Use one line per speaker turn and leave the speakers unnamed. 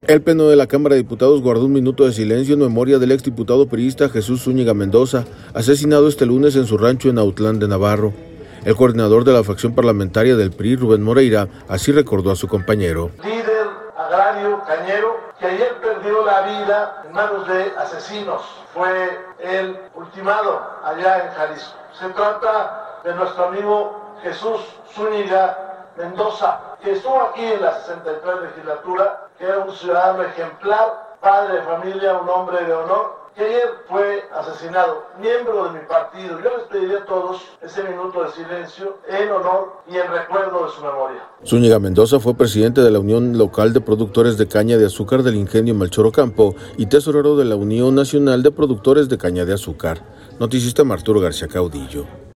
El Pleno de la Cámara de Diputados guardó un minuto de silencio en memoria del exdiputado priista Jesús Zúñiga Mendoza, asesinado este lunes en su rancho en Autlán de Navarro. El coordinador de la facción parlamentaria del PRI, Rubén Moreira, así recordó a su compañero.
Líder agrario cañero que ayer perdió la vida en manos de asesinos. Fue el ultimado allá en Jalisco. Se trata de nuestro amigo Jesús Zúñiga Mendoza, que estuvo aquí en la 63 legislatura, que era un ciudadano ejemplar, padre de familia, un hombre de honor, que ayer fue asesinado, miembro de mi partido. Yo les pediría a todos ese minuto de silencio en honor y en recuerdo de su memoria.
Zúñiga Mendoza fue presidente de la Unión Local de Productores de Caña de Azúcar del Ingenio Melchor Ocampo y tesorero de la Unión Nacional de Productores de Caña de Azúcar. Noticista Arturo García Caudillo.